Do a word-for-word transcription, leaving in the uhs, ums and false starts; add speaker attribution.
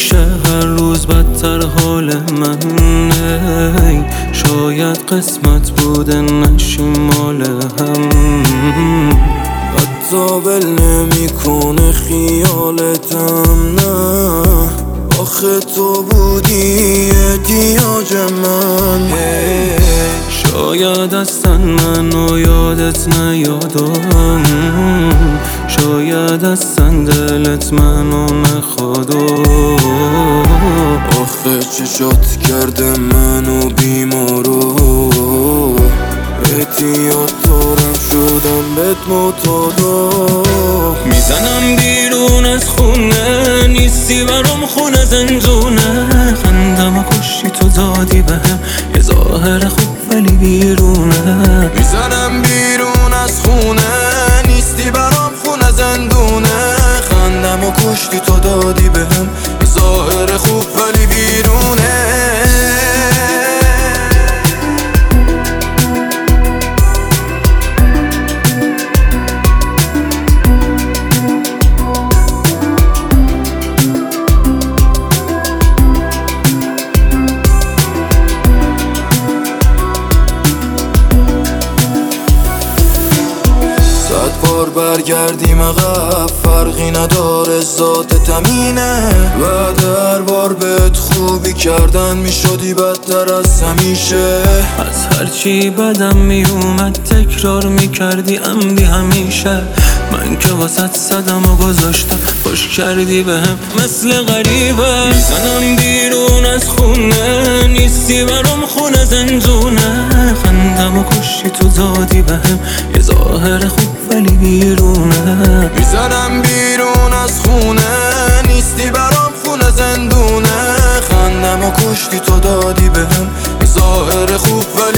Speaker 1: میشه هر روز بدتر حال من. ای شاید قسمت بوده نشیم مال هم. حتی ول نمی کنه خیالتم، نه آخه تو بودی احتیاج من. شاید اصلا منو یادت نیادم، شاید اصلا دلت منو نخواد. آخه چشات کرده منو بیمارو، احتیاط دارم شدم بهت معتادا. میزنم بیرون از خونه، نیستی برام خونه زندونه. خندم و کشی تو دادی بهم یه ظاهر خوب ولی بیرونه. میزنم بیرون از خونه، نیستی برام خونه زندونه. خندم و کشتی تو دادی بهم یه ظاهر خوب ولی بیرونه. بار برگردیم عقب فرقی نداره، ذات تمینه. و در بار بهت خوبی کردن میشدی بدتر از همیشه. از هرچی بدم میومد تکرار میکردی عمدی همیشه. من که واسط صدم و گذاشتم خوش کردی بهم مثل غریبه. میزنم بیرون از خونه، نیستی برام خونه زندونه. خندم و کشی تو دادی بهم یه ظاهر خوب ولی بیرونه. میزنم بیرون از خونه، نیستی برام خونه زندونه. خندم و کشتی تو دادی بهم یه ظاهر خوب ولی